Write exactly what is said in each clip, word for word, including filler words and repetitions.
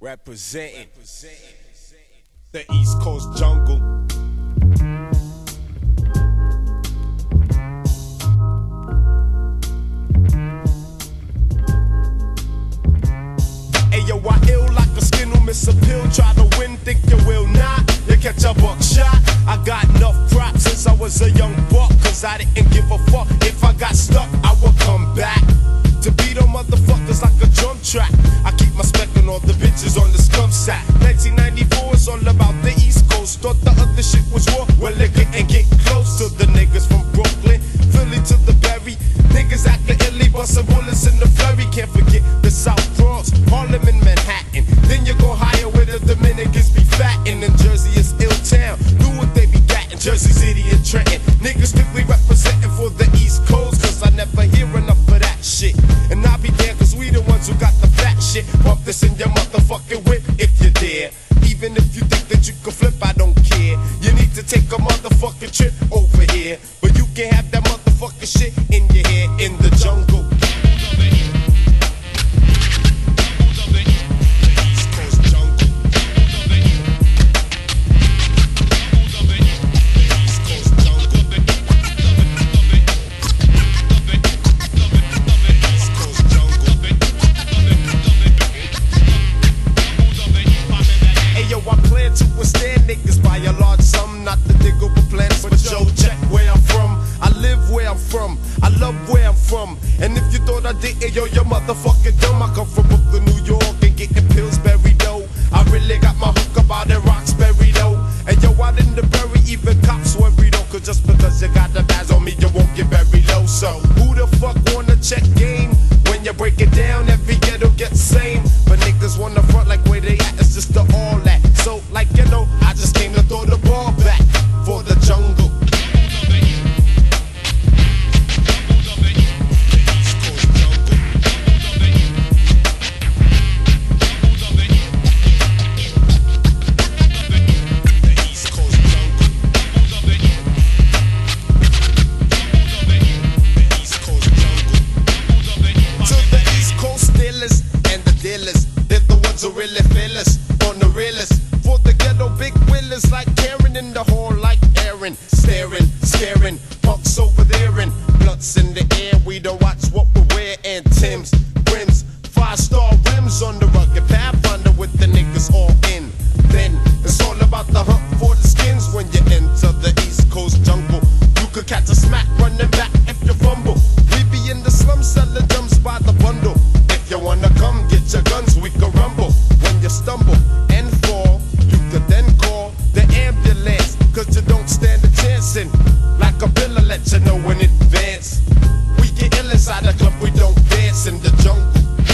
Representing the East Coast jungle. Ayo, I ill like a skin who miss a pill. Try to win, think you will not. You catch a buckshot. I got enough props since I was a young buck, cause I didn't give a fuck. If I got stuck, I would come back to beat them motherfuckers like a drum track. I keep my spec on all the bitches on the scum sack. nineteen ninety-four is all about the East Coast. Thought the other shit was war. Well, it couldn't get close to the niggas from Brooklyn, Philly to the Berry. Niggas acting illy, bustin' bullets in the flurry. Can't forget the South Bronx, Harlem and Manhattan. Then you go higher where the Dominicans be fattin'. And Jersey is ill town. Do what they be gattin'. Jersey City and Trenton. Niggas strictly representing for the East Coast, cause I never hear enough of that shit. And I be there cause we the ones who got the fat shit. Pump this in your motherfucking whip if you dare. Even if you think that you can flip, I don't care. You need to take a motherfucking trip over here, but you can have that motherfucking shit in your head in the jungle. And if you thought I didn't, yo, you're motherfucking dumb. I come from Brooklyn, New York, and getting Pillsbury dough. I really got my hook up out in Roxbury though. And yo, out in the Berry, even cops worry though. Cause just because you got the bags on me, you won't get very low. So who the fuck wanna check game? When you break it down, every ghetto gets same. But niggas wanna front like where they at, it's just the all that. So like you know, I just came to throw the ball back for the jungle. Really feel us on the realest for the ghetto big willers, like Karen in the hall, like Aaron, staring, scaring punks over there, and blunts in the air. We don't watch what we wear, and Tim's, brims, five star rims on the rugged Pathfinder with the niggas all in. Then it's all about the hunt for the skins. When you enter the East Coast jungle, you could catch a smack running back if you fumble. We be in the slums selling drums by the bundle. If you wanna come get your guns, we can rumble. When you stumble and fall, you could then call the ambulance, cause you don't stand a chance. And like a bill, I'll let you know in advance. We get ill inside the club, we don't dance in the jungle.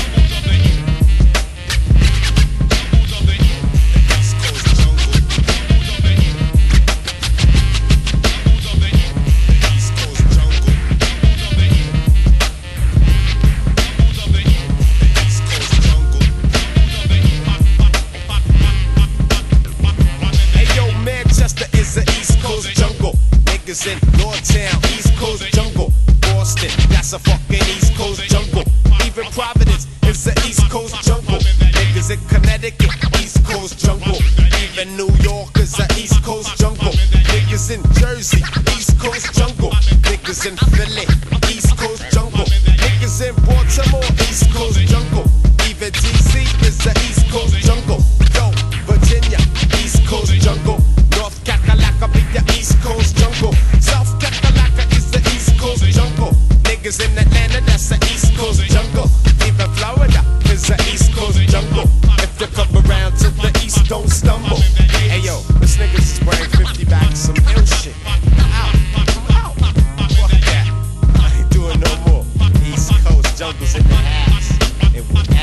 In Lordtown, East Coast jungle. Boston, that's a fucking East Coast jungle. Even Providence is the East Coast jungle. Niggas in Connecticut, East Coast jungle. Even New York is a East Coast jungle. Niggas in Jersey, East Coast jungle. Niggas in Philly, East Coast jungle. Niggas in Baltimore, East Coast jungle. Even D C is the East Coast jungle. Yo, Virginia, East Coast jungle. North Kakalaka be the East Coast jungle. South Kakalaka is the East Coast jungle. Niggas in Atlanta, that's the East Coast jungle. Even Florida is the East Coast jungle. If you come around to the east, don't stumble. Hey yo, this niggas is wearing fifty bags, some ill shit. Ow, ow, fuck that. I ain't doing no more. East Coast jungles in the house.